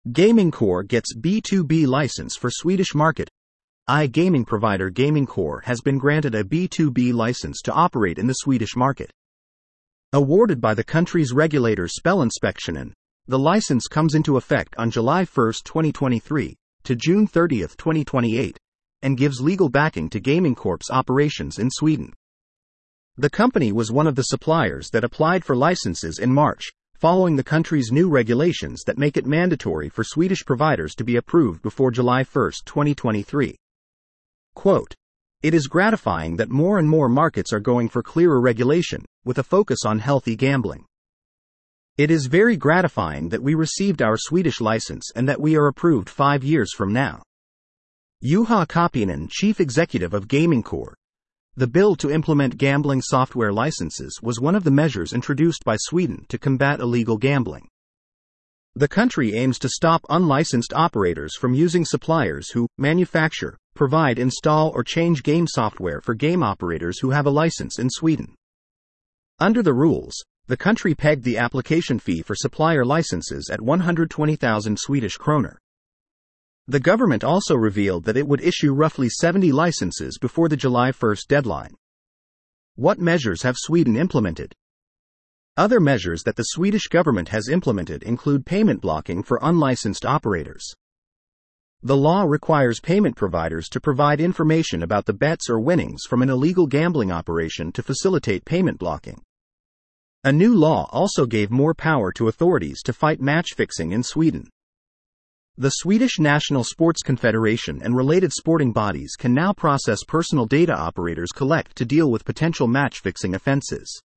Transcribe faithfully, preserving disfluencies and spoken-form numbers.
GamingCore gets B two B license for Swedish market. iGaming provider GamingCore has been granted a B two B license to operate in the Swedish market. Awarded by the country's regulator Spelinspektionen, the license comes into effect on July first, twenty twenty-three, to June thirtieth, twenty twenty-eight, and gives legal backing to GamingCorp's operations in Sweden. The company was one of the suppliers that applied for licenses in March, following the country's new regulations that make it mandatory for Swedish providers to be approved before July first, twenty twenty-three. Quote, "It is gratifying that more and more markets are going for clearer regulation, with a focus on healthy gambling. It is very gratifying that we received our Swedish license and that we are approved five years from now." Juha Kapiinen, chief executive of GamingCore. The bill to implement gambling software licenses was one of the measures introduced by Sweden to combat illegal gambling. The country aims to stop unlicensed operators from using suppliers who manufacture, provide, install, or change game software for game operators who have a license in Sweden. Under the rules, the country pegged the application fee for supplier licenses at one hundred twenty thousand Swedish kroner. The government also revealed that it would issue roughly seventy licenses before the July first deadline. What measures have Sweden implemented? Other measures that the Swedish government has implemented include payment blocking for unlicensed operators. The law requires payment providers to provide information about the bets or winnings from an illegal gambling operation to facilitate payment blocking. A new law also gave more power to authorities to fight match fixing in Sweden. The Swedish National Sports Confederation and related sporting bodies can now process personal data operators collect to deal with potential match fixing offenses.